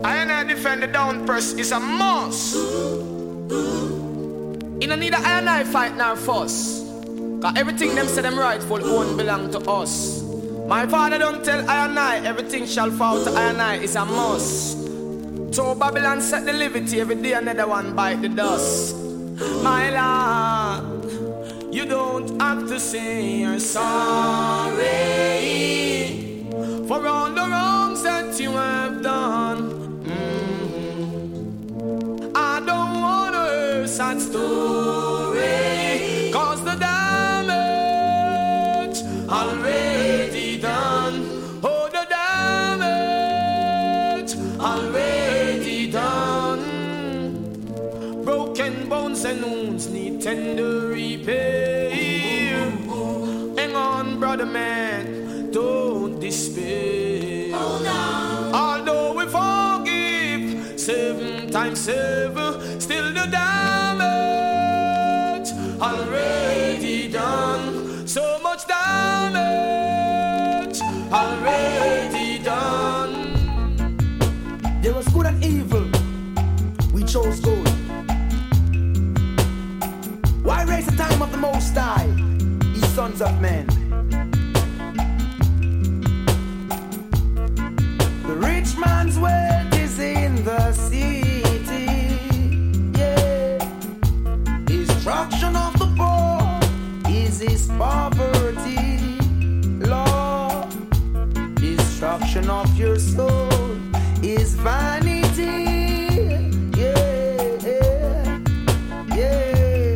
I and I defend the down press is a must. You don't need a I and I fight nor fuss. Cause everything them say them rightful won't belong to us. My father don't tell I and I everything shall fall to I and I is a must. So Babylon set the liberty every day another one bite the dust. My Lord, you don't have to say you're sorry for all the wrongs that you have done. I don't want to hear sad story, cause the damage already done. Oh, the damage already done. Broken bones and wounds need tender repair. Hang on, brother man, don't despair. Oh, no. Although we forgive 7 times 7, still the damage already done. So much damage already done. There was good and evil, we chose good. Why raise the time of the Most High, ye sons of men? The rich man's wealth is in the city, yeah. Destruction of the poor is his poverty, Lord. Destruction of your soul is vanity, yeah, yeah.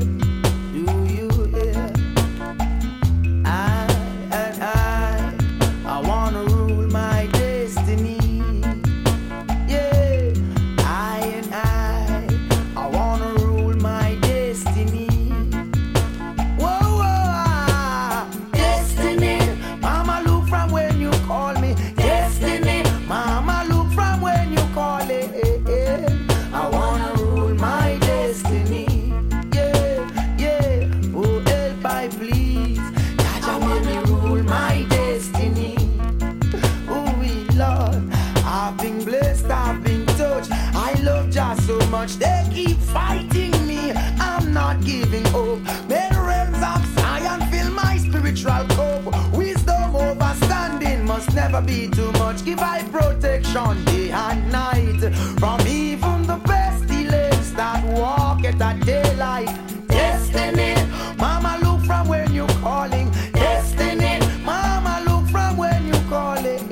They keep fighting me, I'm not giving up. May the realms of Zion fill my spiritual cup. Wisdom overstanding must never be too much. Give I protection day and night from even the pestilence that walk at that daylight. Destiny, mama look from when you're calling. Destiny, mama look from when you're calling.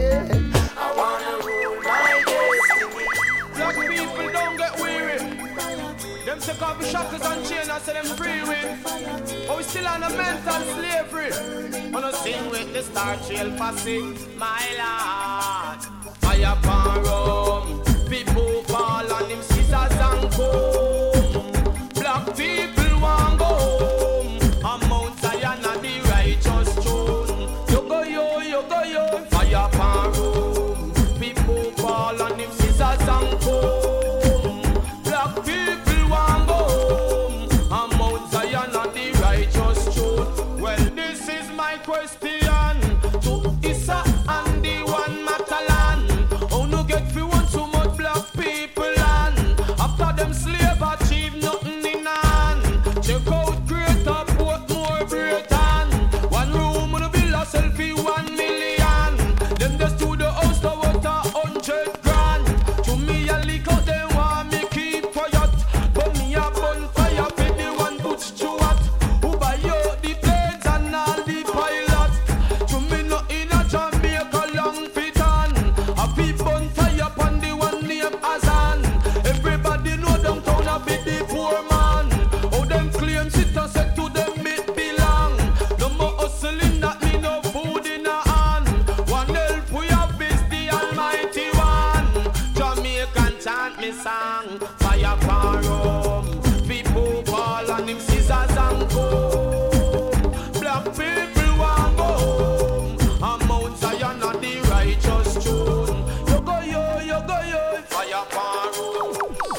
I wanna rule my destiny. Black people don't get weary. Them take off the shackles and chains and say them free with. But we still on a mental slavery. Wanna sing with the Star Trail posse, my lord. Fire pan rum, people fall on them scissors and comb. Black people want go home. On Mount Zion and the righteous throne. You go yo, fire pan rum. People fall on them scissors and comb. Black people want go home. On Mount Zion and the righteous throne. Well, this is my question to Issa and the one Matalan. Oh, no get fi want so much black people and after them slave achieve nothing in hand. Check out Greater Portmore, Britain. One room on a villa selfie 1 million. Them just to the house to what 100 grand. To me a leak out them want me keep quiet. But me a bonfire for the one Butch Stewart. Who buy out the planes and all the pilots. To me no in a Jamaica long fit on. A big bonfire upon the one named Azan. Everybody know downtown a bit the poor man. Oh them claims it a set to them it belong. No more hustling that me no food in a hand. One help we have is the Almighty One. Jamaican chant me song. Fire pan rum. People fall on them scissors and comb. Black people want go home. On Mount Zion and the righteous throne. You go yo, fire pan rum.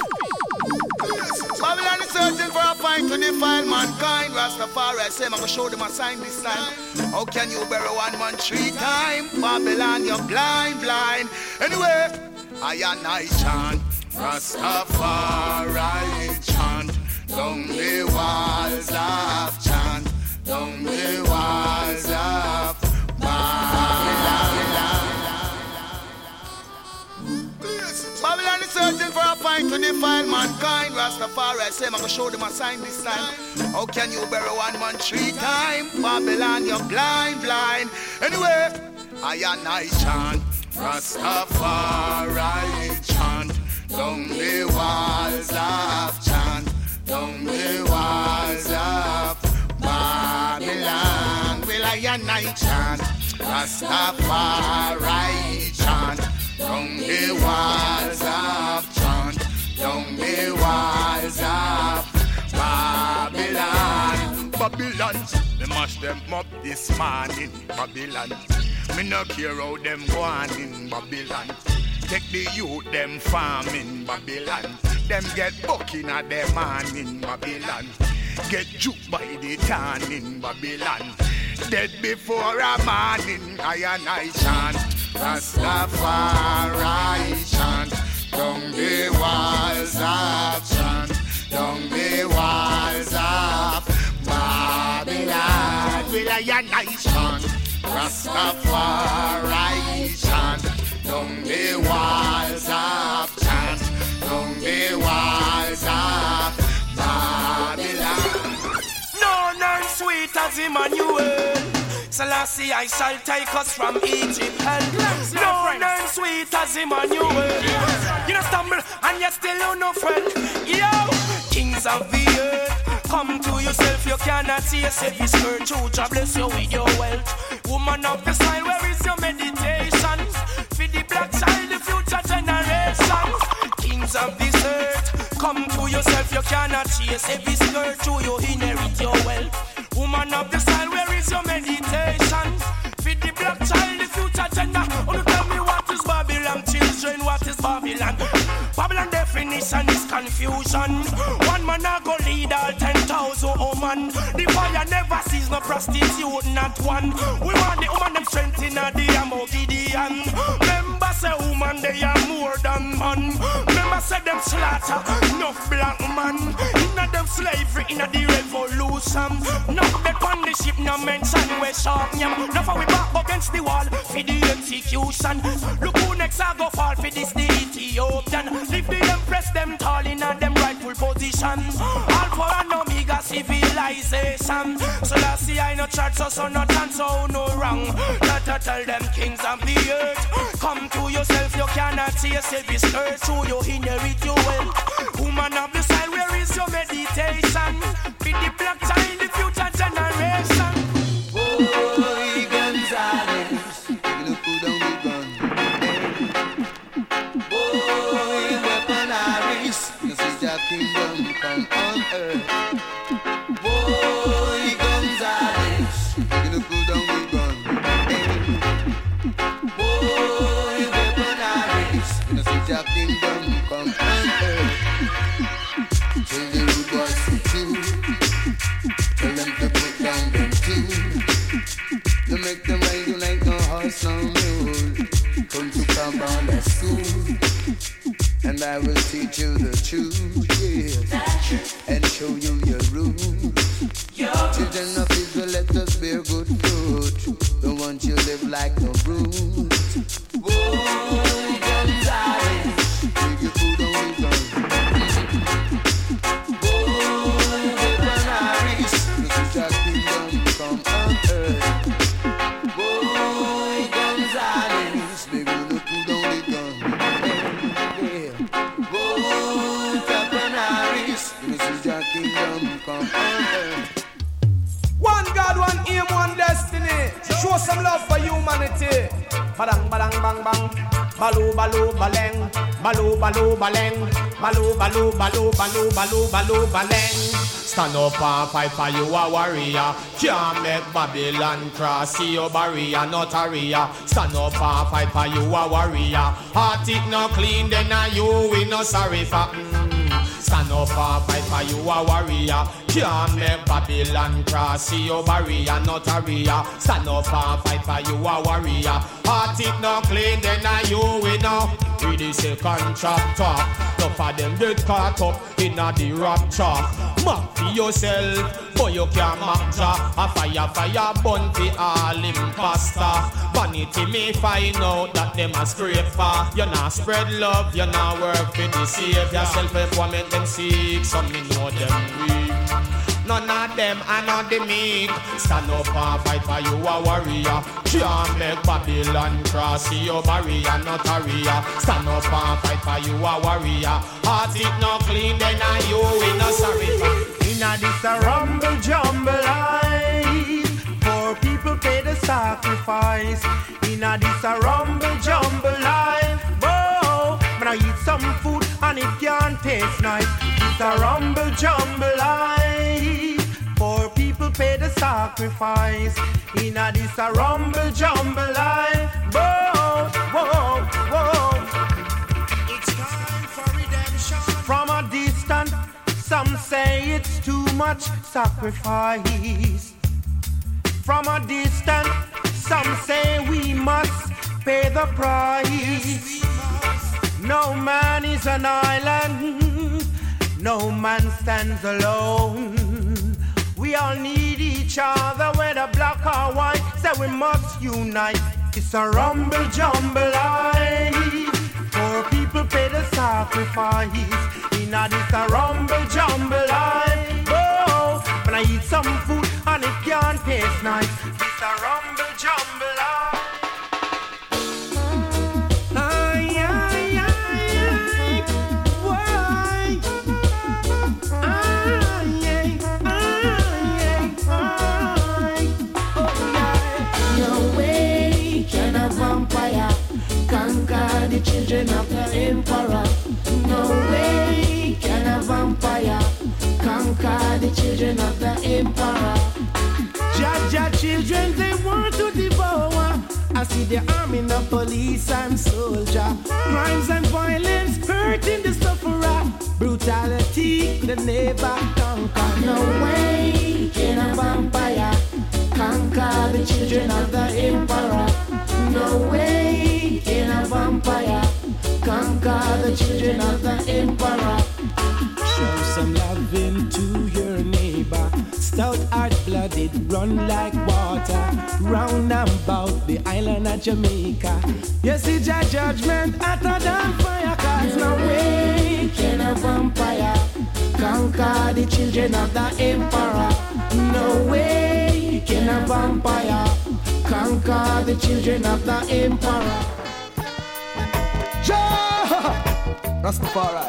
Babylon is searching for a fight to defile mankind. Rastafari say I'm gonna show them a sign this time. How can you bury one man 3 times? Babylon, you're blind. Anyway, I and I chant, Rastafari chant, down the walls of chant, down the walls of Babylon is searching for a fight to defile mankind. Rastafari say, I'm gonna show them a sign this time. How can you bury one man 3 times? Babylon, you're blind, blind. Anyway, I and I chant, Rastafari chant, down the walls of chant, down the walls of Babylon. Well, I and I chant, Rastafari chant, down the walls of chant, down the walls of Babylon. Babylon, they mash them up this morning, Babylon. Me no care how them go on in Babylon. Take the youth, them farming Babylon. Them get bucking at them man in Babylon. Get juked by the town in Babylon. Dead before a morning, I and I chant, Rastafari chant, down the walls of chant, down the walls of Babylon. Will I and I chant, Rastafari chant, down the walls of chant, down the walls of Babylon. No, none sweet as Emmanuel. Selassie, I shall take us from Egypt. And no, none sweet as Emmanuel. You don't stumble and you still have no friend. Yo, kings of the earth, come to yourself, you cannot see yourself. This virtue, God bless you with your wealth. Woman of the style, where is your meditation? For the black child, the future generation. Kings of this earth, come to yourself, you cannot chase every skirt to you inherit your wealth. Woman of the style, where is your meditation? For the black child, the future gender. Oh, tell me what is Babylon, children, what is Babylon? Babylon definition is confusion. One man a go lead all 10,000 woman. The fire never sees no prostitute, not one. We want the woman them strength in the ammo Gideon. Remember say woman they are more than man. Remember say them slaughter enough black man. Inna them slavery inna the revolution. Not the on the ship no mention we sharp yam. Now for we back against the wall for the execution. Look who next a go fall for this the Ethiopian. Leave the empress them tall in them rightful position. Alpha and Omega civilization. So last see I no church so no chance so no wrong. Not to tell them kings of the earth, come to yourself you cannot see yourself this earth. So you inherit your wealth. Woman of the side, where is your meditation? Be the black child, the future generation. Boy, Gonzales, you put down the gun. Boy, weaponaries, this is your kingdom come on earth. Boy, Gonzales, you put down the gun. Boy, weaponaries, this is your kingdom come on earth. Tell the rude boys to choose. Tell them to put down them tools. You make them ride you like no horse, no mule. Come to Kabbalah school, and I will teach you the truth, yes, and show you your rules. Children of Israel, let us bear good fruit. Don't want you live like no brute. Boy, Gonzales, take your food on the gun. Come on earth. Boy, Gonzales, baby, look who don't be done. Yeah. Boy, Caponaris, this is your kingdom, come on earth. One God, one aim, one destiny. Show some love for humanity. Badang, badang, bang, bang. Balu, balu, baleng. Balu, balu, baleng. Balu, balu, balu, balu, balu, balu, baleng. Stand up and fight for you a warrior. Can't make Babylon cross your barrier, not a ria. Stand up and fight for you a warrior. Heart it no clean, then you we no sorry for. Stand up and fight for you a warrior. Can't make Babylon cross your barrier, not a ria. Stand up and fight for you a warrior. Heart it no clean, then you we no. Read the second chapter. Enough of them get caught up in the rapture. Map for yourself, but you can't map ja. A fire bounty all imposter. Vanity may find out that them a scraper. You not spread love, you not work for the savior. Self-employment them seek, some me know them weak. None of them are not the meek. Stand up and fight for you a warrior. Can't make Babylon cross your barrier, not a rear. Stand up and fight for you a warrior. Heart it not clean, then are you in a sorry. Inna this a rumble jumble life, poor people pay the sacrifice. Inna this a rumble jumble life, whoa. When I eat some food and it can't taste nice. It's a rumble jumble life, poor people pay the sacrifice. Inna this a rumble jumble life, whoa, whoa, whoa. It's time for redemption. From a distance, some say it's too much sacrifice. From a distance, some say we must pay the price. No man is an island, no man stands alone. We all need each other, whether black or white, so we must unite. It's a rumble jumble life, poor people pay the sacrifice. Inna this a rumble jumble life, oh. When I eat some food and it can't taste nice. It's a rumble jumble life. Conquer the children of the emperor. No way can a vampire conquer the children of the emperor. Jaja children, they want to devour. I see the army, the police and soldier. Crimes and violence hurting the sufferer. Brutality, the never conquer. No way can a vampire conquer the children of the emperor. No way can a vampire conquer the children of the emperor. Show some loving to your neighbor. Stout hard-blooded, run like water. Round and about the island of Jamaica. You see your judgment hotter than fire. Cause no way can a vampire conquer the children of the emperor. No way can a vampire conquer the children of the emperor. Rastafari.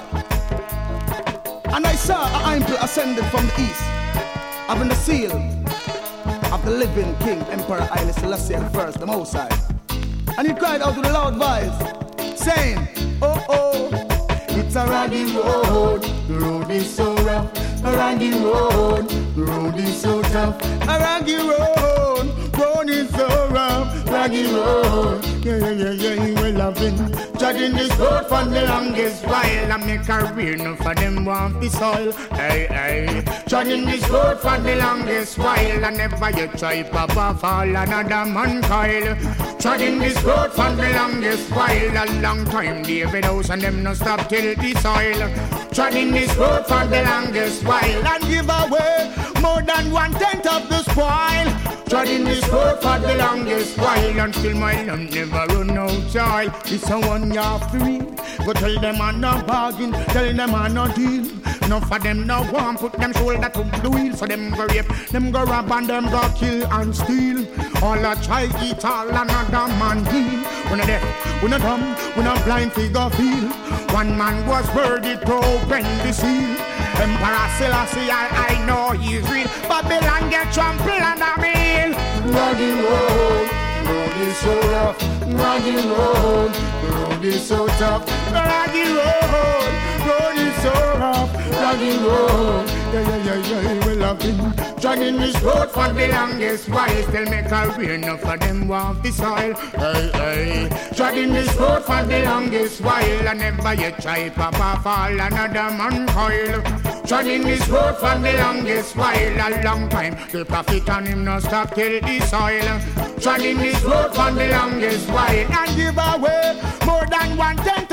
And I saw an angel ascended from the east, having the seal of the living King, Emperor Haile Selassie I, the Most High. And he cried out with a loud voice, saying, oh, oh, it's a raggy road, the road is so rough. A raggy road, the road is so tough. A raggy road, road is so rough. Raggy road, yeah, we're loving. Judging this road for the longest while. I make a career, no for them want the soil. Hey, judging this road for the longest while. I never yet try papa fall another man coil. Judging this road for the longest while. A long time David House and them no stop till the soil. Judging this road for the longest while. And give away more than 1/10 of the spoil. Judging this road for the longest while. Until my land never run out child. It's a 1 year free. Go tell them I'm no bargain, tell them I'm no deal. Enough of them no want put them shoulder to the wheel. So them go rape, them go rob and them go kill and steal. All a try eat all another man deal. We no deaf, we no dumb, we no blind figure feel. One man was worthy to open the seal. Emperor Selassie, I know he's real. Babylon get trampled under meal. Raggy road, the road is so rough. Raggy road, the road is so tough. Raggy road, road is so rough. Raggy road, yeah, we love him. Jogging this road for the longest while. Still make a career, enough for them want the soil. Hey, jogging this road for the longest while. I never yet try papa fall another man coil. Jogging this road for the longest while. A long time, the prophet and him no stop till the soil. Jogging this road for the longest while. And give away more than 1/10 of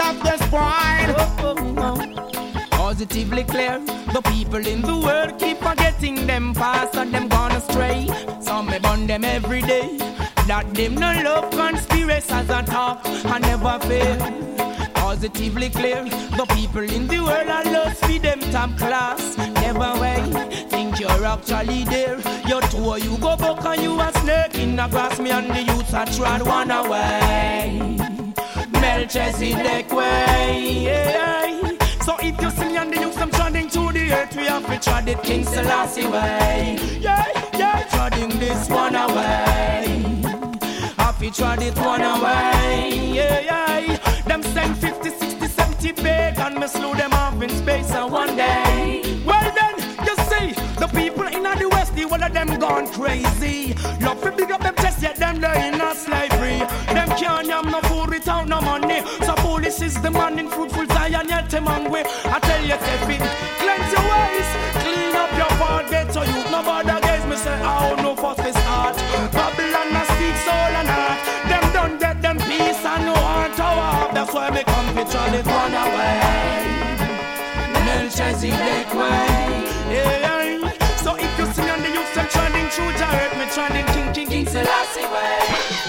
spoiled. Positively clear, the people in the world keep forgetting them past and them gone astray. Some may burn them every day. That them no love conspiracies and talk and never fail. Positively clear, the people in the world are lost for them top class. Never wait, think you're actually there. Your tour you go back and you a snake in the grass. Me and the youths are trod one away. Melchizedek way, yeah. So if you see me and the youths I'm treading to the earth, we have to tread it King Selassie way. Yeah, yeah, treading this one away. Have to tread it one away, yeah, yeah. Them send 50, 60, 70 big and me slew them off in space and one day. Well then, you see, the people in the West, the one of them gone crazy. Love to big up them chest, yet them they in a slavery. Them can't yam no food without no money. So police is the man in fruitful Zion, yet them hungry. I tell you, Stephen, cleanse your ways, clean up your heart, get to you. No bother guys, me say, oh no fuss this heart. Babylon a speak soul and heart. Them don't get them peace and no heart to have. That's why me come to try it one away. Melchizedek way, yeah. So if you see me on the youth, I'm trending through Jared, me trending King Selassie way.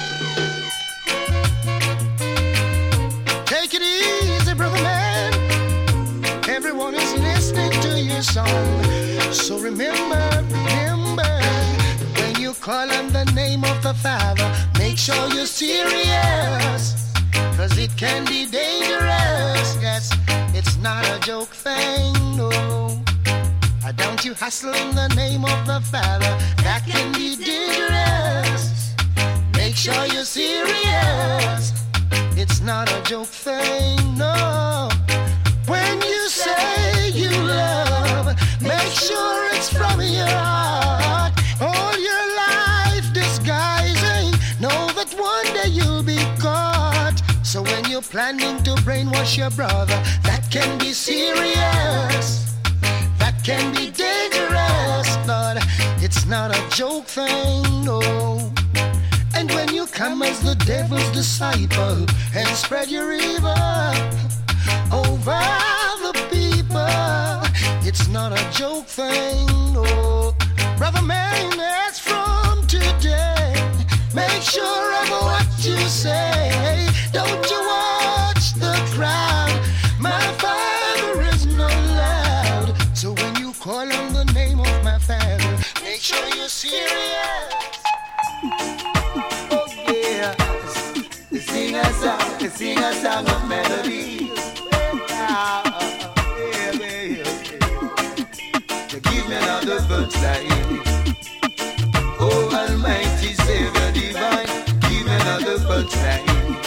Take it easy, brother man. Everyone is listening to your song. So remember, when you call on the name of the Father, make sure you're serious. Cause it can be dangerous. Yes, it's not a joke thing, no. Don't you hustle in the name of the Father. That can be dangerous. Make sure you're serious. It's not a joke thing, no. When you say you love, make sure it's from your heart. All your life disguising, know that one day you'll be caught. So when you're planning to brainwash your brother, that can be serious. That can be dangerous, Lord. It's not a joke thing, no. And when you come as the devil's disciple and spread your evil over the people, it's not a joke thing, no. Brother man, that's from today. Make sure of what you say. Don't you watch the crowd. My Father is not loud. So when you call on the name of my Father, make sure you're serious. Oh yeah, sing a song of melody. Give me another punchline. Oh Almighty Savior Divine, give me another punchline.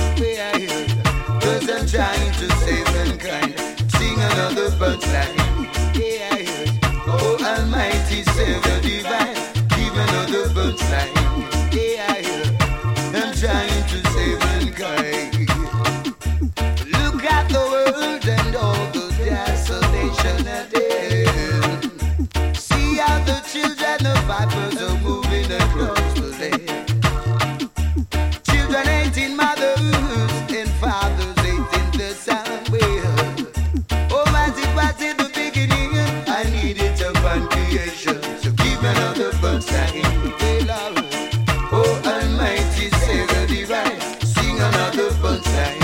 Cause I'm trying to save mankind. Sing another punchline. Oh Almighty Savior Divine, give me another punchline. I'm trying to save mankind. Look at the world and all the desolation at end. See how the children of vipers are moving across the land. Children ain't in mothers and fathers ain't in the sun. Oh, as it was in the beginning, I needed upon creation. So give me another punchline. Oh, Almighty Savior Divine, sing another punchline.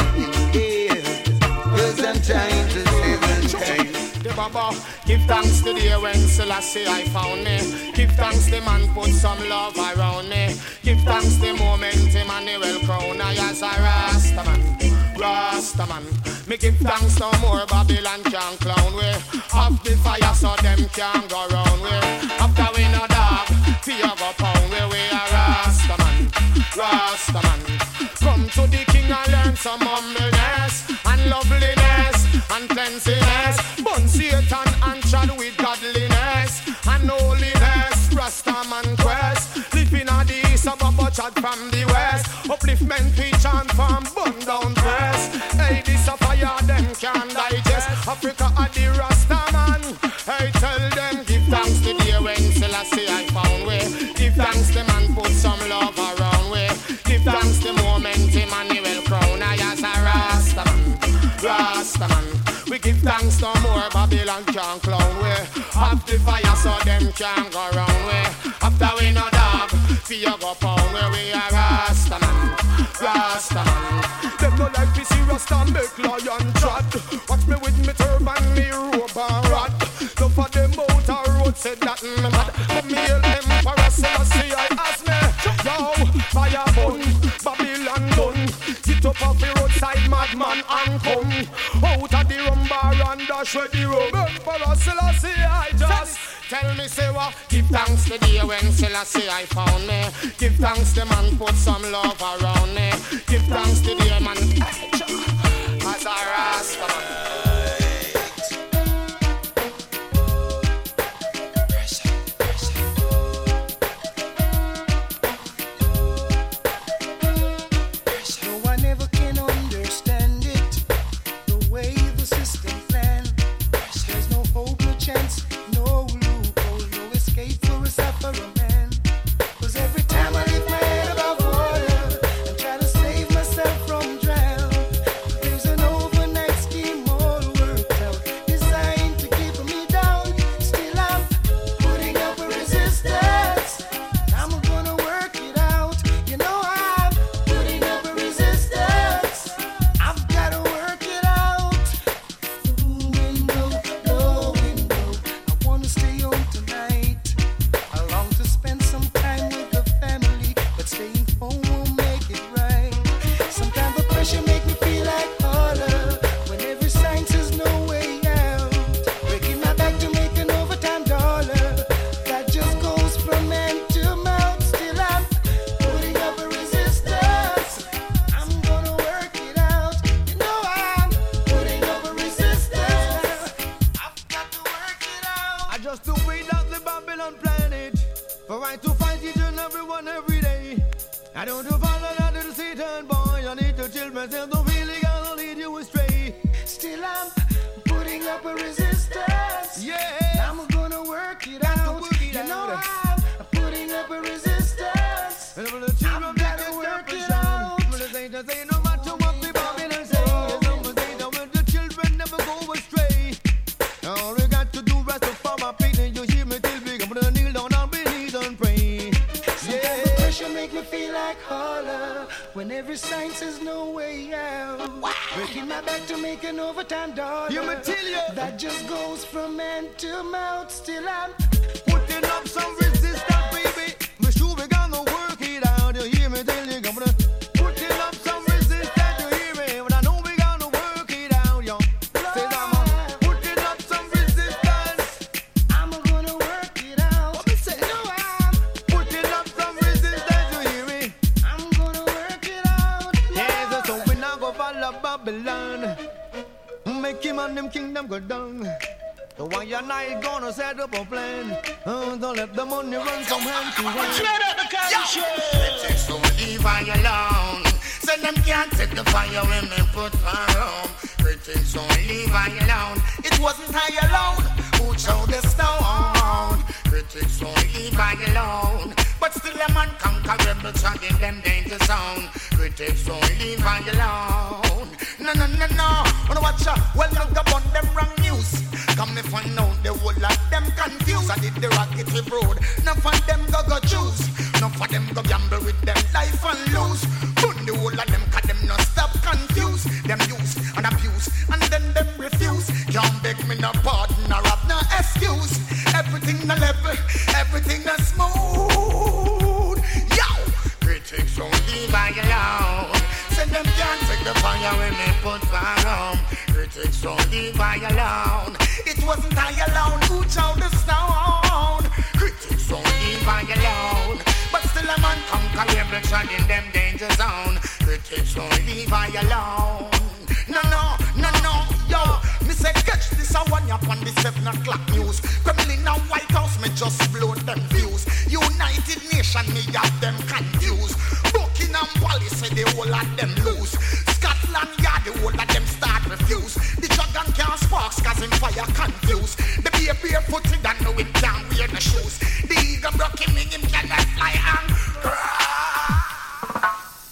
Cause I'm trying to save mankind. Give thanks to the day when Selassie I found me. Give thanks the man put some love around me. Give thanks the moment Emmanuel crown I as a Rastaman. Me give thanks no more Babylon can clown we. Have the fire so them can go round we. After we no dog, fear go pound we are Rastaman. Come to the king and learn some humbleness and loveliness and cleanliness. Bun Satan and trod with godliness and holiness. Rastaman quest. Living at the east, up a chat from the west. Upliftment we chant from bun down press. Hey, this a fire them can digest. Africa at the Rastaman. Hey, tell them give thanks to the when Selassie I found way. Give thanks the man put some love around way. Give thanks the moment Emmanuel crown I as a Rastaman. Give thanks no more, Babylon can't clown we. Have the fire so them can't go round we. After we no dog, fear go pound where we are Rastaman, Rastaman. Them no like to see Rasta make lion trot. Watch me with me turban, me robe and rat. No for them out a road said that me mad. The male emperor Selassie I ask me, yo, fire bun, Babylon done. Sit up off the roadside, madman and come out of the rumbar and dash with the rum. Emperor Selassie I just tell me say what? Give thanks the day when Selassie I found me. Give thanks the man put some love around me. Give thanks the day man as a Rasta.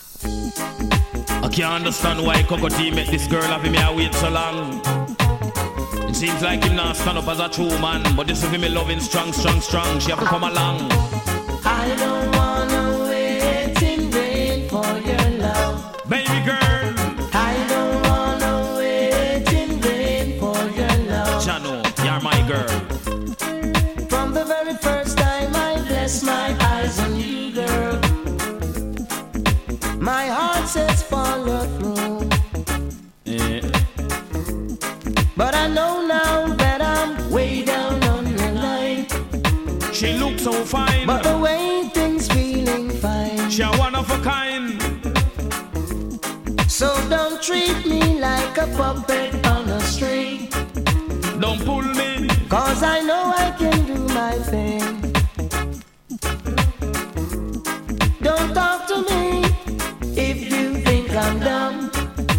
Can't understand why Coco T make this girl have me wait so long. It seems like him not stand up as a true man, but this is me loving strong, strong, strong. She have to come along. I don't wanna wait in vain for your love, baby girl. I don't wanna wait in vain for your love. Chano, you're my girl. From the very first time I bless my eyes on you, girl, my heart says follow through. Yeah. But I know now that I'm way down on the line. She looks so fine, but the way things feeling fine. She a one of a kind. So don't treat me like a puppet on a string. Don't pull me, cause I know I can do my thing. Don't talk to me if you think I'm dumb.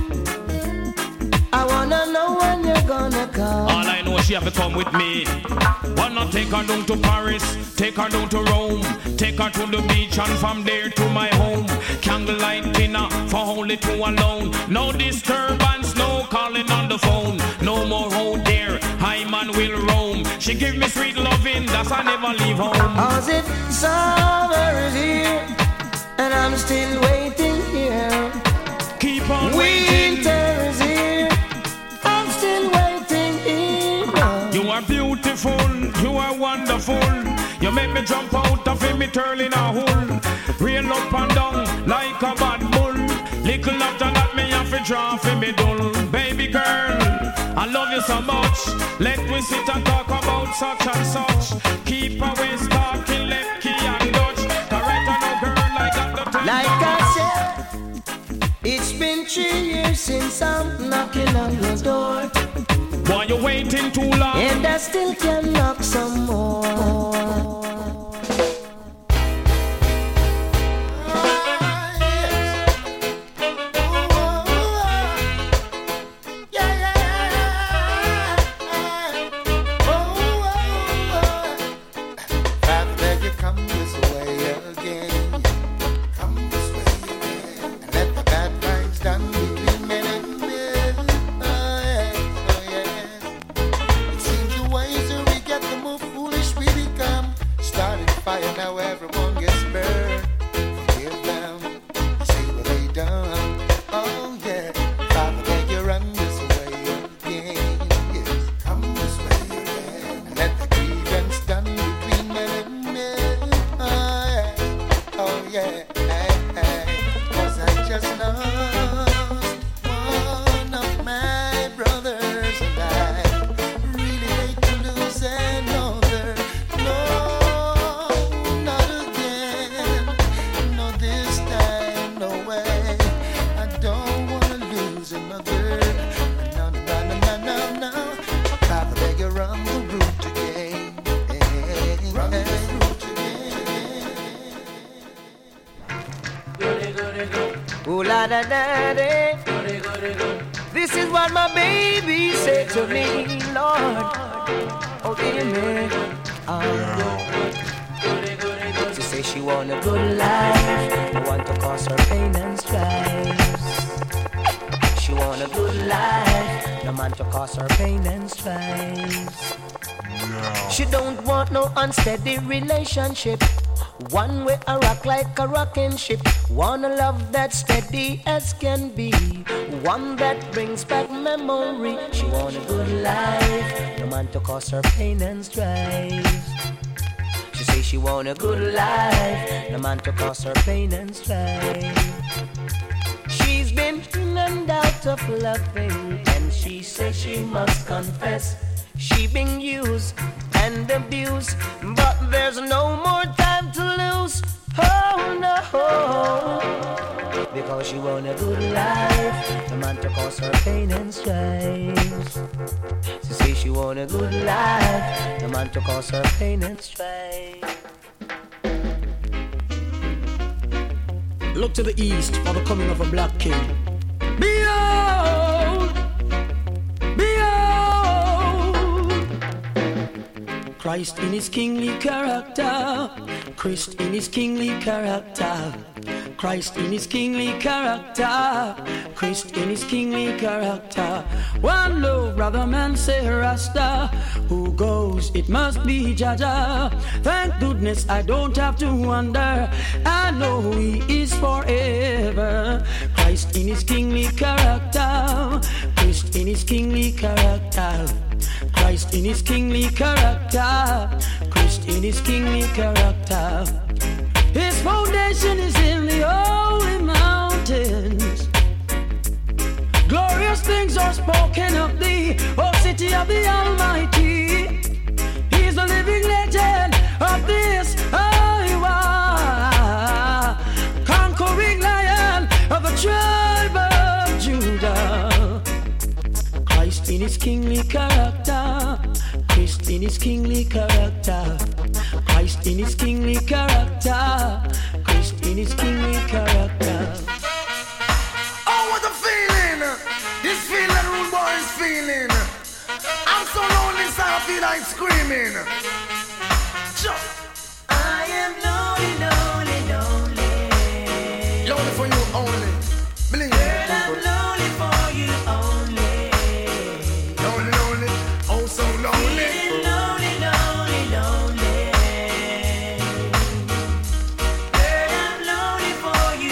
I wanna know when you're gonna come. All I know, she have to come with me. Wanna take her down to Paris, take her down to Rome, take her to the beach and from there to my home. Candlelight dinner for only two alone. No disturbance, no calling on the phone. No more hold there, I man will roam. She give me sweet loving, that's I never leave home. Cause it summer is here, and I'm still waiting here. Keep on waiting. Winter is here, I'm still waiting here. You are beautiful, you are wonderful. You make me jump out of me turn in a hole. Real up and down like a bad bull. Little after that me have to draw for me dull. Baby girl, I love you so much. Let me sit and talk about such and such. Keep away talking left key and Dutch. Correct on a girl like that the time. Like I said, it's been 3 years since I'm knocking on your door. Why you waiting too long? And I still can knock some more. This is what my baby said to me, Lord. Oh, dear me. She say she want a good life. I want to cause her pain and strife. She want a good life. No man to cause her pain and strife. She don't want no unsteady relationship. One way I rock like a rocking ship. Wanna love that's steady as can be. One that brings back memory. She want a good life. No man to cause her pain and strife. She say she want a good life. No man to cause her pain and strife. She's been in and out of loving, and she says she must confess she been used and abused, but there's no more time to lose. Oh no, because she want a good life, the man to cause her pain and strife. She say she want a good life, the man to cause her pain and strife. Look to the east for the coming of a black king. Behold, behold, Christ in his kingly character, Christ in his kingly character. Christ in his kingly character, Christ in his kingly character. One love, brother man say Rasta. Who goes, it must be Jaja. Thank goodness I don't have to wonder. I know he is forever. Christ in his kingly character, Christ in his kingly character. Christ in his kingly character, Christ in his kingly character. His foundation is in the holy mountains. Glorious things are spoken of thee, O city of the Almighty. He's the living legend of this Iowa, conquering lion of the tribe of Judah. Christ in his kingly character, Christ in his kingly character. Christ in his kingly character, Christ in his kingly character. Oh, what a feeling! This feeling that Rude Boy is feeling. I'm so lonely, so I feel like screaming. I am lonely, lonely, lonely. Lonely for you only. Believe me. Girl, I'm lonely for you only. Lonely, lonely, oh so lonely. Feeling lonely, lonely, lonely. Girl, I'm lonely for you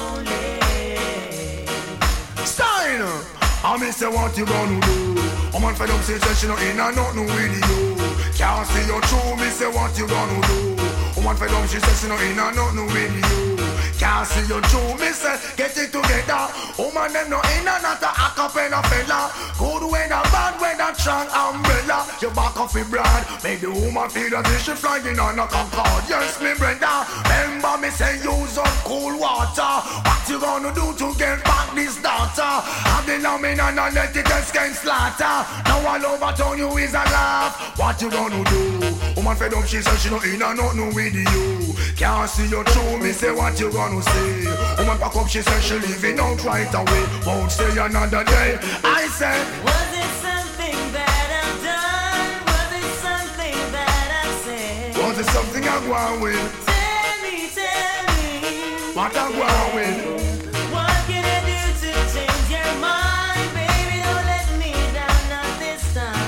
only. Sign! I miss say what you gonna do. I'm on fed up since she no in and not no video. Can't see your true, me say what you gonna do. I'm on fed up she says she no in and not no video. Can't see your true, me say get it together. Woman them no in and not a acapella fella. Good weather, bad weather, strong umbrella. You back off your brand, make the woman feel as if she flying on a Concorde. Yes, me Brenda, remember me say use up cool water. What you gonna do to get back this daughter? Have the lamb and I let it escape slaughter. Now all over town you is a laugh. What you gonna do? Woman fed up, she said she no in and not no video. Can't see your true, me say what you gonna say. Woman pack up, she said she leaving out right away. Won't stay another day. I said, was it something that I've done? Was it something that I've said? was it something I go on with? Tell me, what I go on with? what can I do to change your mind? Baby, don't let me down, not this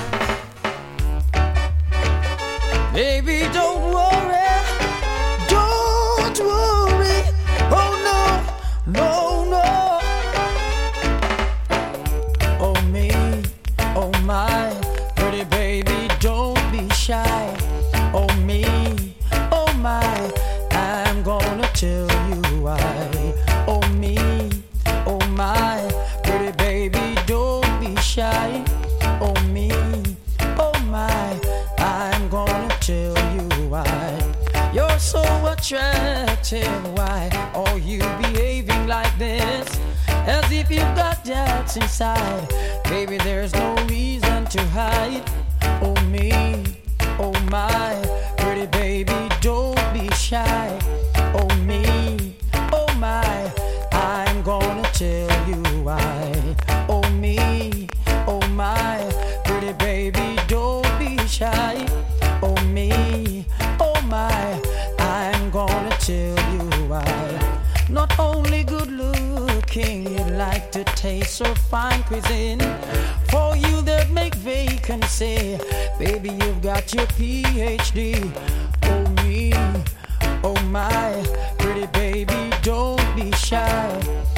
time. Baby, don't worry, don't worry. Oh no, no, no. Oh me, oh my, pretty baby, don't be shy. Oh me, oh my, I'm gonna tell you why. Oh me, oh my, pretty baby, don't be shy. Oh me, oh my, I'm gonna tell you why. You're so attractive, why are you behaving like this? As if you've got doubts inside. Baby, there's no reason to hide. Oh me, oh my, pretty baby, don't be shy. Oh me, oh my, I'm gonna tell you why. Oh me, oh my, pretty baby, don't be shy. Oh me, oh my, I'm gonna tell you why. Not only good looking, you'd like to taste so fine cuisine. For you that make vacancy, baby, you've got your PhD. Oh me, oh my, pretty baby, don't be shy.